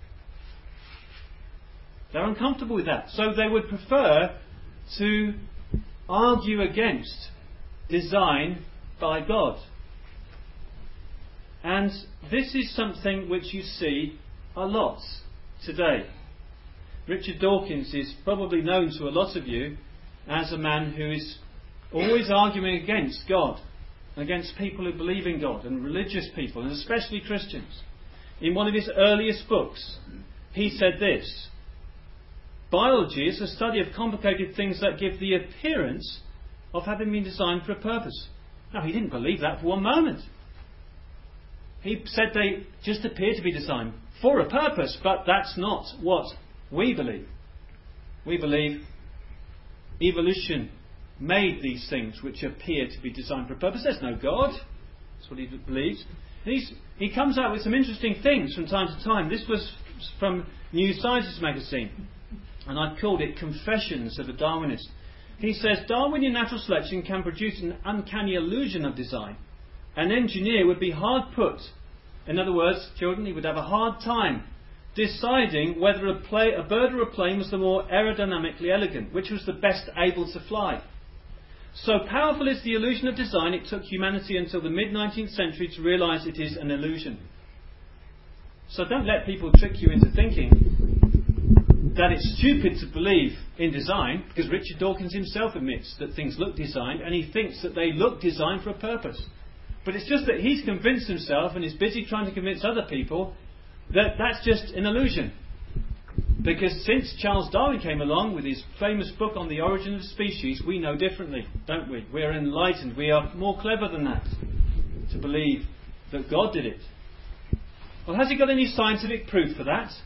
They're uncomfortable with that, so they would prefer to argue against design by God. And this is something which you see a lot today. Richard Dawkins is probably known to a lot of you as a man who is always arguing against God, against people who believe in God, and religious people, and especially Christians. In one of his earliest books, he said this: biology is the study of complicated things that give the appearance of having been designed for a purpose. Now, he didn't believe that for one moment. He said they just appear to be designed for a purpose, but that's not what we believe. We believe evolution made these things which appear to be designed for a purpose. There's no God. That's what he believes. And he's, he comes out with some interesting things from time to time. This was from New Scientist magazine, and I've called it Confessions of a Darwinist. He says, Darwinian natural selection can produce an uncanny illusion of design. An engineer would be hard put. In other words, children, he would have a hard time deciding whether a, play, a bird or a plane was the more aerodynamically elegant, which was the best able to fly. So powerful is the illusion of design, it took humanity until the mid-nineteenth century to realise it is an illusion. So don't let people trick you into thinking that it's stupid to believe in design, because Richard Dawkins himself admits that things look designed, and he thinks that they look designed for a purpose. But it's just that he's convinced himself and is busy trying to convince other people that that's just an illusion. Because since Charles Darwin came along with his famous book on the origin of species, we know differently, don't we? We are enlightened. We are more clever than that to believe that God did it. Well, has he got any scientific proof for that?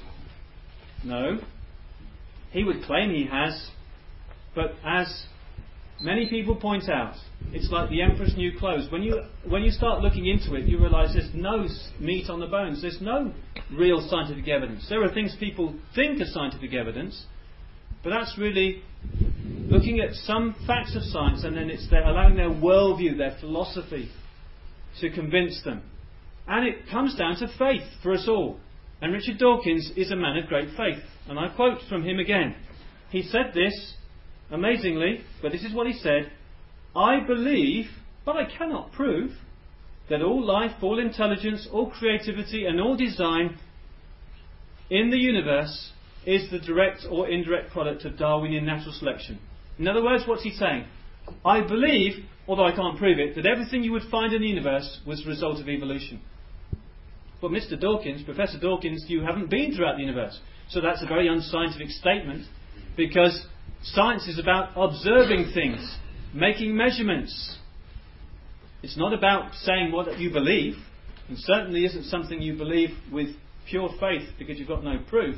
No. He would claim he has, but as many people point out, it's like the emperor's new clothes. When you when you start looking into it, you realise there's no meat on the bones. There's no real scientific evidence. There are things people think are scientific evidence, but that's really looking at some facts of science, and then it's their, allowing their worldview, their philosophy, to convince them. And it comes down to faith for us all. And Richard Dawkins is a man of great faith. And I quote from him again. He said this, amazingly, but this is what he said: "I believe, but I cannot prove, that all life, all intelligence, all creativity and all design in the universe is the direct or indirect product of Darwinian natural selection." In other words, what's he saying? I believe, although I can't prove it, that everything you would find in the universe was the result of evolution. But Mister Dawkins, Professor Dawkins, you haven't been throughout the universe. So that's a very unscientific statement, because science is about observing things, making measurements. It's not about saying what you believe, and certainly isn't something you believe with pure faith because you've got no proof.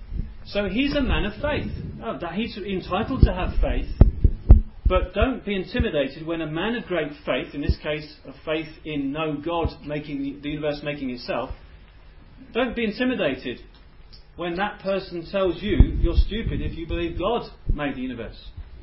So he's a man of faith. Oh, that he's entitled to have faith, but don't be intimidated when a man of great faith, in this case a faith in no God making the, the universe making itself, don't be intimidated when that person tells you you're stupid if you believe God made the universe.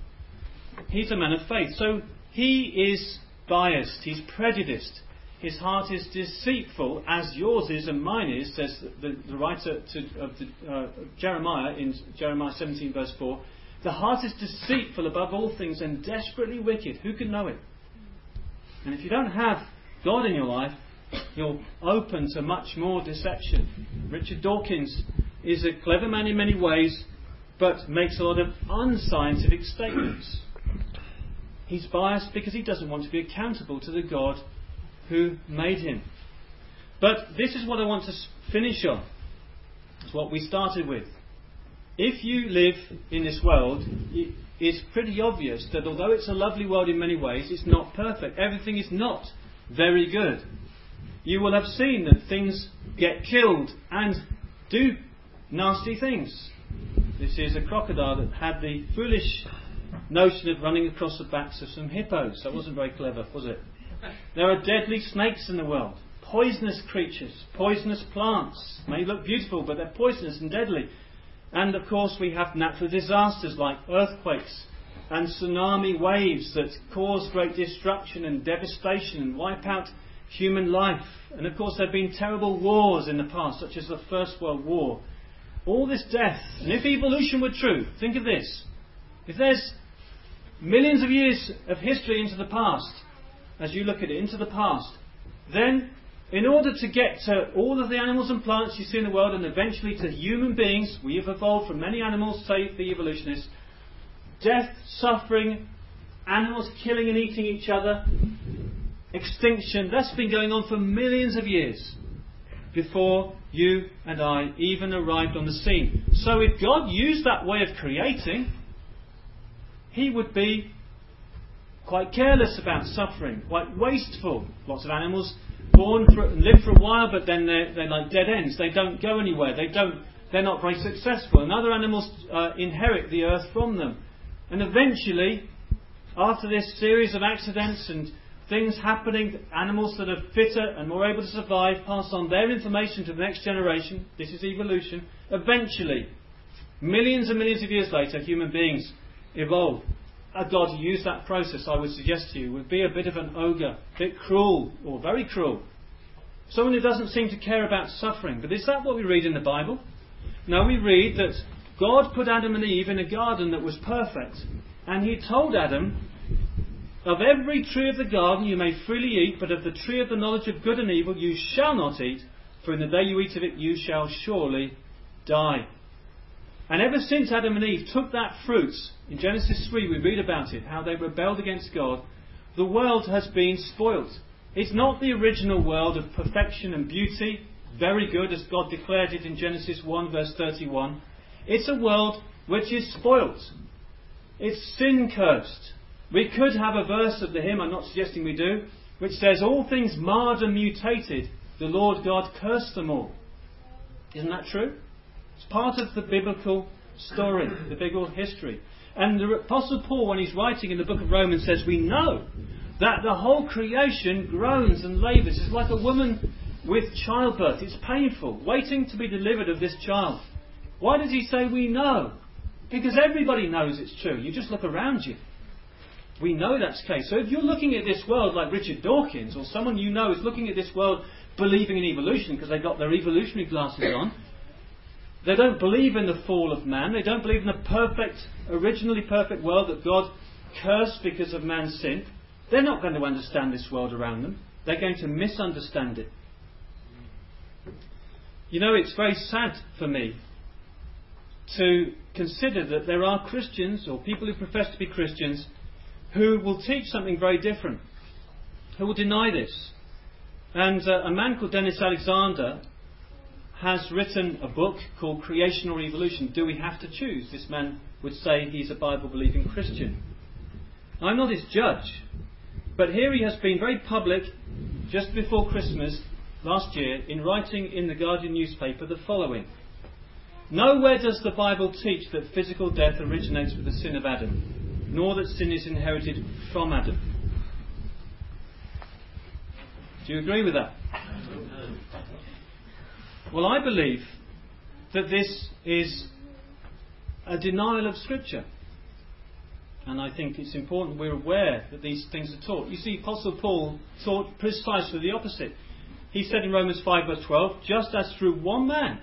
He's a man of faith. So he is biased, he's prejudiced, his heart is deceitful, as yours is and mine is, says the, the writer to, of the, uh, Jeremiah in Jeremiah seventeen verse four. The heart is deceitful above all things and desperately wicked. Who can know it? And if you don't have God in your life, you're open to much more deception. Richard Dawkins is a clever man in many ways, but makes a lot of unscientific statements. He's biased because he doesn't want to be accountable to the God who made him. But this is what I want to finish on. It's what we started with. If you live in this world, it's pretty obvious that although it's a lovely world in many ways, it's not perfect. Everything is not very good. You will have seen that things get killed and do nasty things. This is a crocodile that had the foolish notion of running across the backs of some hippos. That wasn't very clever, was it? There are deadly snakes in the world, poisonous creatures, poisonous plants. May look beautiful, but they're poisonous and deadly. And of course we have natural disasters like earthquakes and tsunami waves that cause great destruction and devastation and wipe out human life. And of course there have been terrible wars in the past, such as the First World War. All this death. And if evolution were true, think of this. If there's millions of years of history into the past, as you look at it, into the past, then in order to get to all of the animals and plants you see in the world, and eventually to human beings, we have evolved from many animals, say the evolutionists, death, suffering, animals killing and eating each other, extinction, that's been going on for millions of years before you and I even arrived on the scene. So if God used that way of creating, He would be quite careless about suffering, quite wasteful. Lots of animals born for, live for a while, but then they're, they're like dead ends. They don't go anywhere. They don't. They're not very successful. And other animals uh, inherit the earth from them. And eventually, after this series of accidents and things happening, animals that are fitter and more able to survive pass on their information to the next generation. This is evolution. Eventually, millions and millions of years later, human beings evolve. A God who used that process, I would suggest to you, would be a bit of an ogre, a bit cruel, or very cruel. Someone who doesn't seem to care about suffering. But is that what we read in the Bible? No, we read that God put Adam and Eve in a garden that was perfect, and He told Adam, of every tree of the garden you may freely eat, but of the tree of the knowledge of good and evil you shall not eat, for in the day you eat of it you shall surely die. And ever since Adam and Eve took that fruit, in Genesis three we read about it, how they rebelled against God, the world has been spoilt. It's not the original world of perfection and beauty, very good as God declared it in Genesis one verse thirty-one. It's a world which is spoilt. It's sin-cursed. We could have a verse of the hymn, I'm not suggesting we do, which says, all things marred and mutated, the Lord God cursed them all. Isn't that true? It's part of the biblical story, the biblical history. And the Apostle Paul, when he's writing in the book of Romans, says, we know that the whole creation groans and labours. It's like a woman with childbirth. It's painful, waiting to be delivered of this child. Why does he say we know? Because everybody knows it's true. You just look around you. We know that's the case. So if you're looking at this world like Richard Dawkins, or someone you know is looking at this world believing in evolution because they've got their evolutionary glasses on, they don't believe in the fall of man. They don't believe in the perfect, originally perfect world that God cursed because of man's sin. They're not going to understand this world around them. They're going to misunderstand it. You know, it's very sad for me to consider that there are Christians, or people who profess to be Christians, who will teach something very different, who will deny this. And uh, a man called Dennis Alexander has written a book called Creation or Evolution. Do we have to choose? This man would say he's a Bible-believing Christian. I'm not his judge, but here he has been very public just before Christmas last year in writing in the Guardian newspaper the following. Nowhere does the Bible teach that physical death originates with the sin of Adam, nor that sin is inherited from Adam. Do you agree with that? Well, I believe that this is a denial of Scripture. And I think it's important we're aware that these things are taught. You see, Apostle Paul taught precisely the opposite. He said in Romans five verse twelve, just as through one man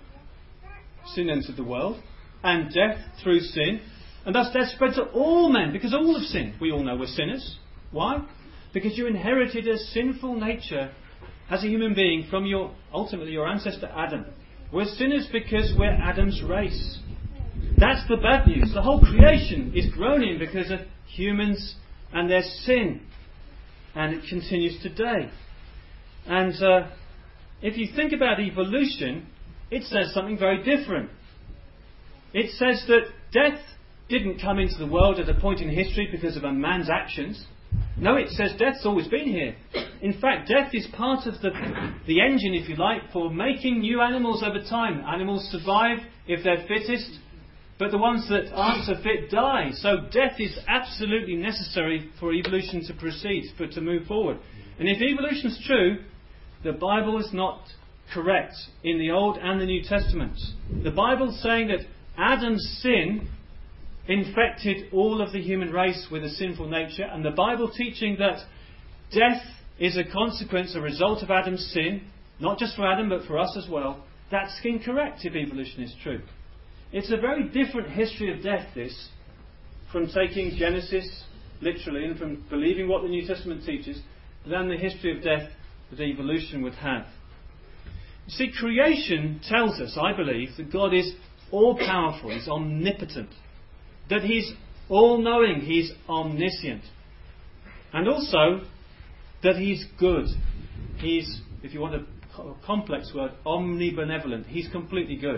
sin entered the world, and death through sin, and thus death spread to all men, because all have sinned. We all know we're sinners. Why? Because you inherited a sinful nature as a human being from your, ultimately, your ancestor Adam. We're sinners because we're Adam's race. That's the bad news. The whole creation is groaning because of humans and their sin. And it continues today. And uh, if you think about evolution, it says something very different. It says that death didn't come into the world at a point in history because of a man's actions. No, it says death's always been here. In fact, death is part of the, the engine, if you like, for making new animals over time. Animals survive if they're fittest, but the ones that aren't so fit die. So death is absolutely necessary for evolution to proceed, for to move forward. And if evolution's true, the Bible is not correct in the Old and the New Testaments. The Bible's saying that Adam's sin infected all of the human race with a sinful nature, and the Bible teaching that death is a consequence, a result of Adam's sin, not just for Adam but for us as well, that's incorrect if evolution is true. It's a very different history of death, this, from taking Genesis literally and from believing what the New Testament teaches, than the history of death that evolution would have. You see, creation tells us, I believe, that God is all-powerful, He's omnipotent, that He's all-knowing, He's omniscient, and also that He's good. He's, if you want a complex word, omnibenevolent. He's completely good.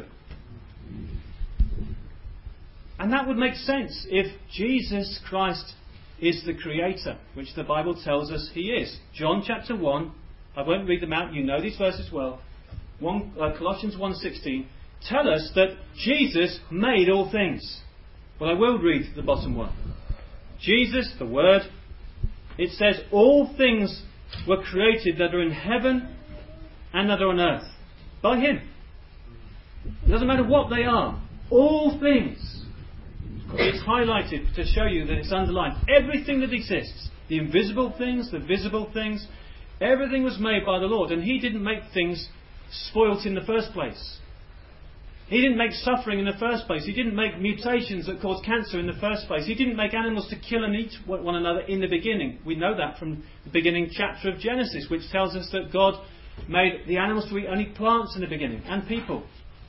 And that would make sense if Jesus Christ is the Creator, which the Bible tells us He is. John chapter one, I won't read them out, you know these verses well. One, uh, Colossians one sixteen tell us that Jesus made all things. Well, I will read the bottom one. Jesus, the Word, it says, all things were created that are in heaven and that are on earth by Him. It doesn't matter what they are. All things. It's highlighted to show you that it's underlined. Everything that exists, the invisible things, the visible things, everything was made by the Lord. And He didn't make things spoilt in the first place. He didn't make suffering in the first place. He didn't make mutations that cause cancer in the first place. He didn't make animals to kill and eat one another in the beginning. We know that from the beginning chapter of Genesis, which tells us that God made the animals to eat only plants in the beginning, and people.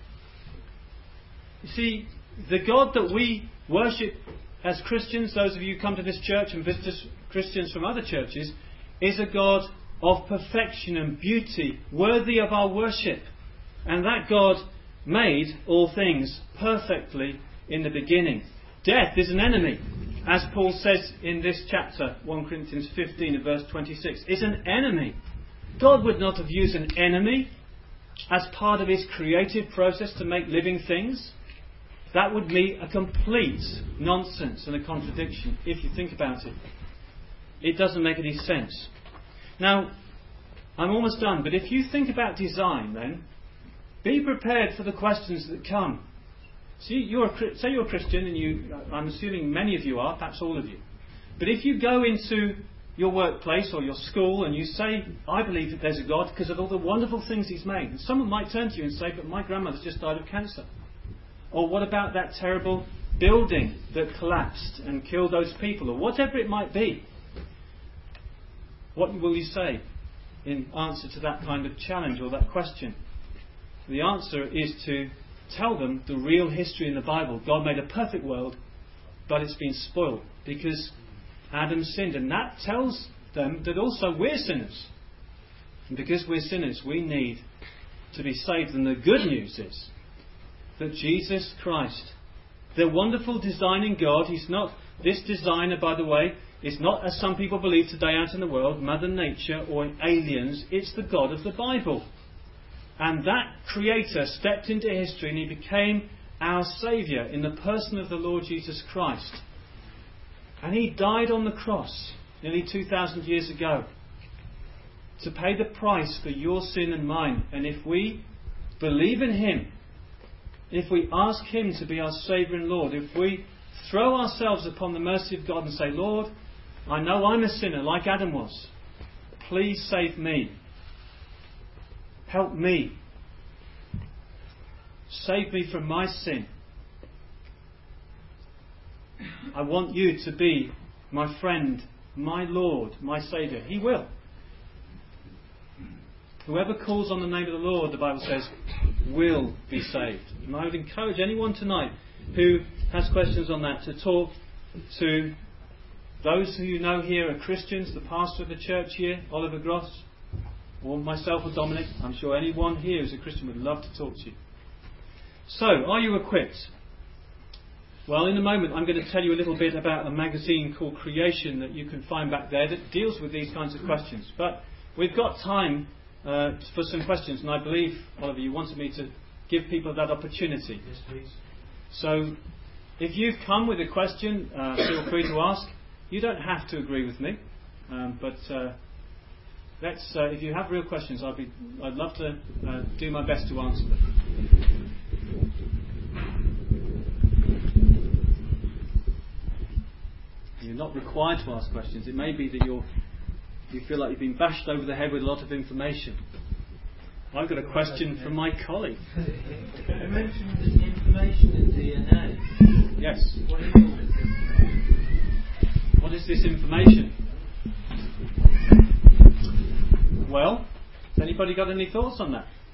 You see, the God that we worship as Christians, those of you who come to this church and visit us, Christians from other churches, is a God of perfection and beauty, worthy of our worship. And that God made all things perfectly in the beginning. Death is an enemy, as Paul says in this chapter, First Corinthians fifteen and verse twenty-six. It's an enemy. God would not have used an enemy as part of His creative process to make living things. That would be a complete nonsense and a contradiction if you think about it. It doesn't make any sense. Now, I'm almost done, but if you think about design then, be prepared for the questions that come. See, you're a, say you're a Christian, and you, I'm assuming many of you are, perhaps all of you. But if you go into your workplace or your school and you say, I believe that there's a God because of all the wonderful things He's made, and someone might turn to you and say, but my grandmother's just died of cancer. Or what about that terrible building that collapsed and killed those people? Or whatever it might be. What will you say in answer to that kind of challenge or that question? The answer is to tell them the real history in the Bible. God made a perfect world, but it's been spoiled because Adam sinned. And that tells them that also we're sinners. And because we're sinners, we need to be saved. And the good news is that Jesus Christ, the wonderful designing God, He's not, this designer, by the way, is not, as some people believe today out in the world, Mother Nature or aliens. It's the God of the Bible. And that Creator stepped into history and He became our Saviour in the person of the Lord Jesus Christ. And He died on the cross nearly two thousand years ago to pay the price for your sin and mine. And if we believe in Him, if we ask Him to be our Saviour and Lord, if we throw ourselves upon the mercy of God and say, Lord, I know I'm a sinner like Adam was. Please save me. Help me. Save me from my sin. I want you to be my friend, my Lord, my Saviour. He will. Whoever calls on the name of the Lord, the Bible says, will be saved. And I would encourage anyone tonight who has questions on that to talk to those who you know here are Christians, the pastor of the church here, Oliver Gross, or myself or Dominic. I'm sure anyone here who's a Christian would love to talk to you. So, are you equipped? Well, in a moment I'm going to tell you a little bit about a magazine called Creation that you can find back there that deals with these kinds of questions. But we've got time uh, for some questions, and I believe, Oliver, you wanted me to give people that opportunity. Yes, please. So, if you've come with a question, uh, feel free to ask. You don't have to agree with me, um, but uh, let's. Uh, if you have real questions, I'd be. I'd love to uh, do my best to answer them. You're not required to ask questions. It may be that you're. You feel like you've been bashed over the head with a lot of information. I've got a question from my colleague. You mentioned the information in D N A. Yes. What is it? What is this information? Well, has anybody got any thoughts on that?